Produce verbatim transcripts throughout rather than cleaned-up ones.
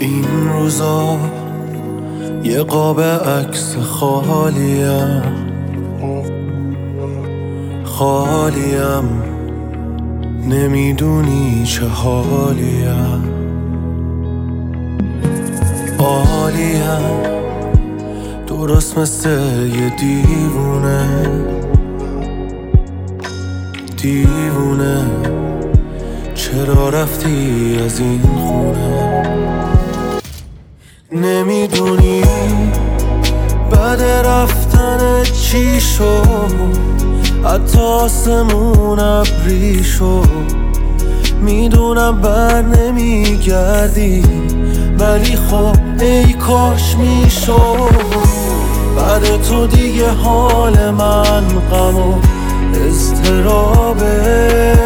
این روزا یه قاب عکس خالیم خالیم نمیدونی چه حالیم عالیم درست مثل یه دیوونه دیوونه چرا رفتی از این خونه نمیدونی بعد رفتن چی شد حتی آسمون ابری شد میدونم بر نمیگردی ولی خب ای کاش میشد بعد تو دیگه حال من غم و اضطرابه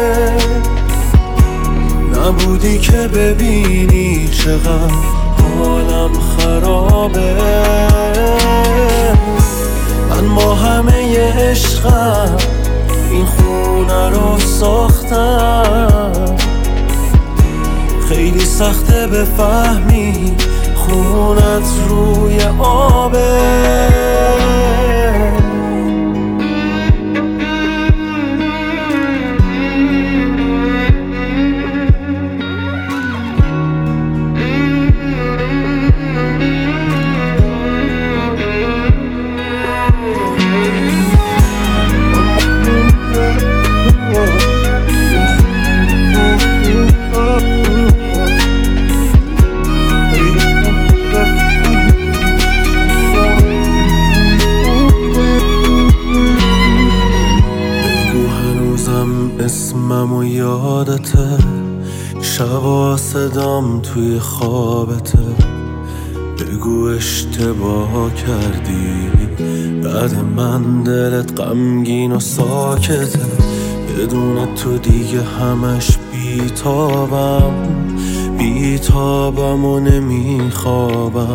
نبودی که ببینی چقدر حالم خرابه من با همه عشقم این خونه رو ساختم خیلی سخته بفهمی خونت روی آبه اسمم و یادته شبا صدام توی خوابته بگو اشتباه کردی بعد من دلت غمگین و ساکته بدون تو دیگه همش بیتابم بیتابم و نمیخوابم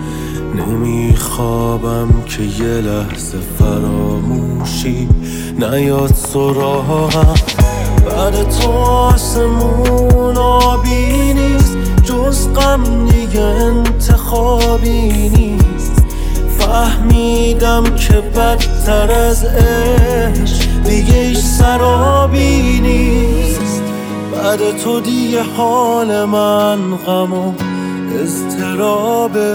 نمیخوابم که یه لحظه فراموشی نیاد سراغم بعد تو آسمون آبی نیست جز غم دیگه انتخابی نیست فهمیدم که بدتر از عشق دیگه ایش سرابی نیست بعد تو دیگه حال من غم و اضطرابه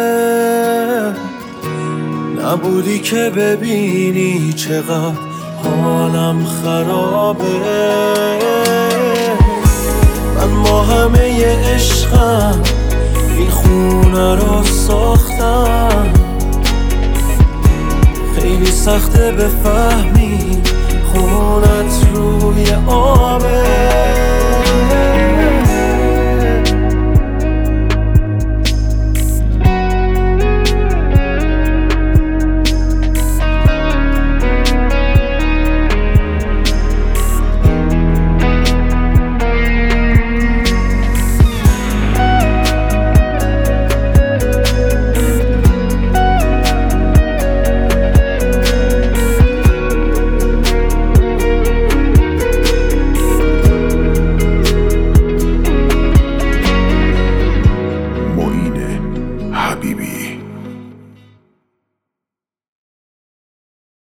نبودی که ببینی چقدر حالم خرابه من با همه عشقم این خونه رو ساختم خیلی سخته بفهمی خونت روی آبه حبیبی